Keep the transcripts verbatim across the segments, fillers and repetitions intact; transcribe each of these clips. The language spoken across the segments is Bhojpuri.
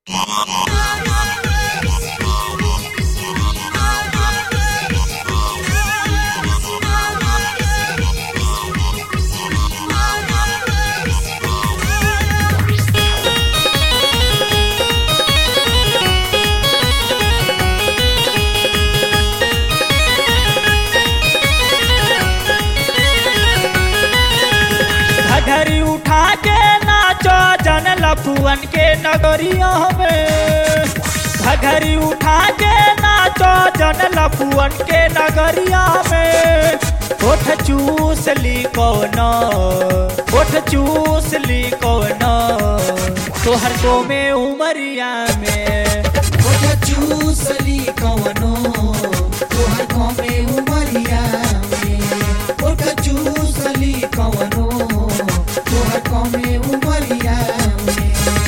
घड़ी उठा के नाचो जन लफुअन के नगरिया में। घड़ी उठा के नाचो जन लफुअन के नगरिया में। ओठ चूस ली कौन ओठ चूस ली कौन तोहर को में उमरिया में। ओठ चूस ली कौनो तोहर को में उमरिया में। ओठ चूस ली कौनो तोहर को में उमरिया में।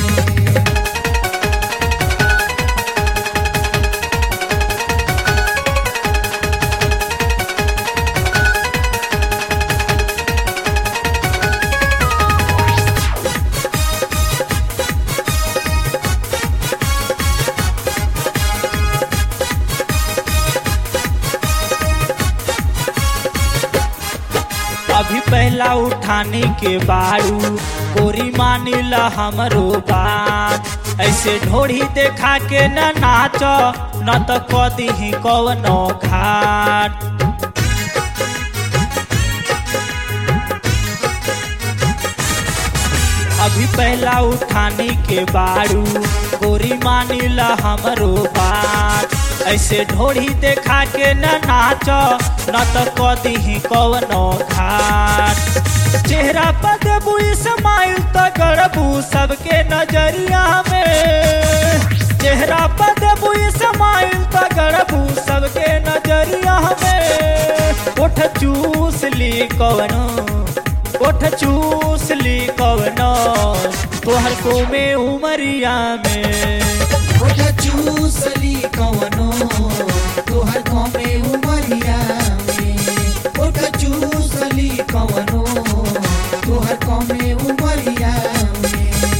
अभी पहला उठाने के बारू गोरी मानिला हमरो बात। ऐसे ढोड़ी देखा के न नाचो न तो कदी ही कवनो घाट। अभी पहला उठाने के बारू गोरी मानिला हमरो बात। ऐसे ढोड़ी देखा के न नाचो न तो कदी ही कवनो घाट। चेहरा पर देबू स्माइल तो गड़बू सबके नजरिया में। चेहरा पर देबू स्माइल तो गड़बू सबके नजरिया में। ओठ चूस ली कवनो ओठ चूस ली कवनो तोहर को में उमरिया में। ओठ चूस ली कौनो तोहर को में उमरिया में। ओठ चूस ली कौनो तोहर को में उमरिया में।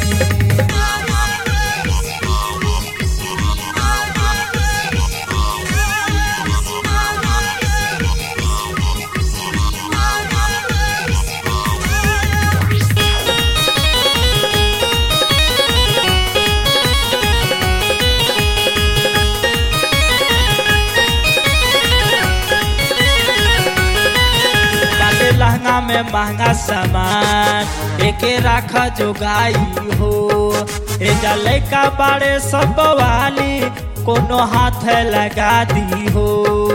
लहंगा में महंगा सामान एके राखा जो गाई हो। ए जले का बाड़े सब वाली कोनो हाथ लगा दी हो।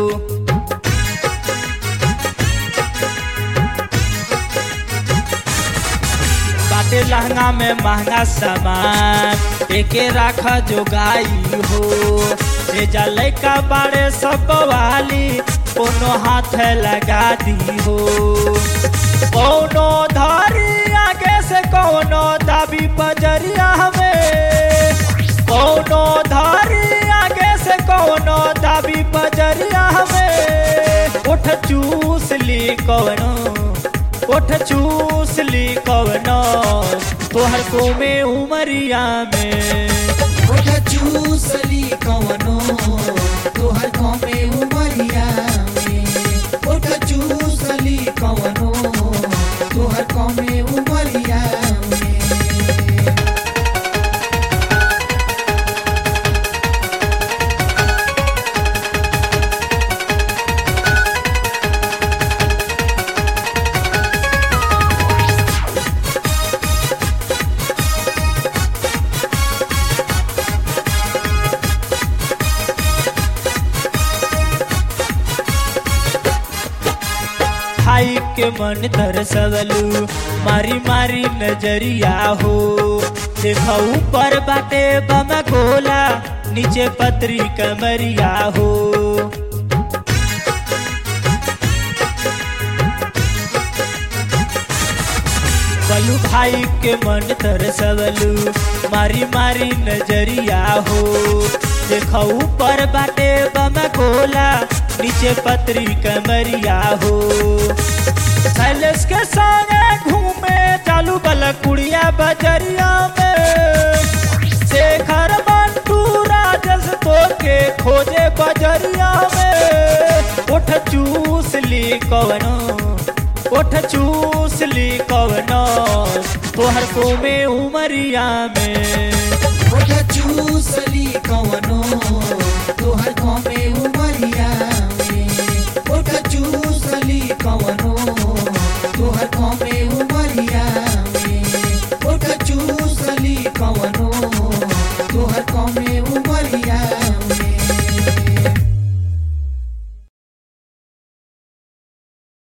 बाटे लहंगा में महंगा सामान एके राखा जो गाई हो। ए जले का बाड़े सब वाली कोनो हाथ लगा दी हो। कोनो धारी आगे से कोनो दाबी बजरिया में। कोनो धारी आगे से कोनो दाबी बजरिया में। उठ चूस ली कवनो उठ चूस ली कवनो तोहर को में उमरिया में। ओठ चूस ली कौनो तोहर को में उमरिया में। ओठ चूस ली कौनो तोहर को में उमरिया में। खाई के मन तरसवलू मारी मारी नजरिया हो। देखा ऊपर बाटे बम गोला नीचे पतरी कमरिया हो। बलू भाई के मन तरसवलू मारी मारी नजरिया हो। देखा ऊपर बाटे बम गोला नीचे पतरी कमरिया हो। शैलेश के संगे घूमे चालू बल कुड़िया बजरिया में। शेखर कवनो ओठ चूस ली कवनो तोहर को में उमरिया में ओठ चूसली कवनो तोहर कमे उमरिया में ओठ चूसली कवनो तोहर कमे उमरिया में ओठ चूसली कवनो तोहर कमे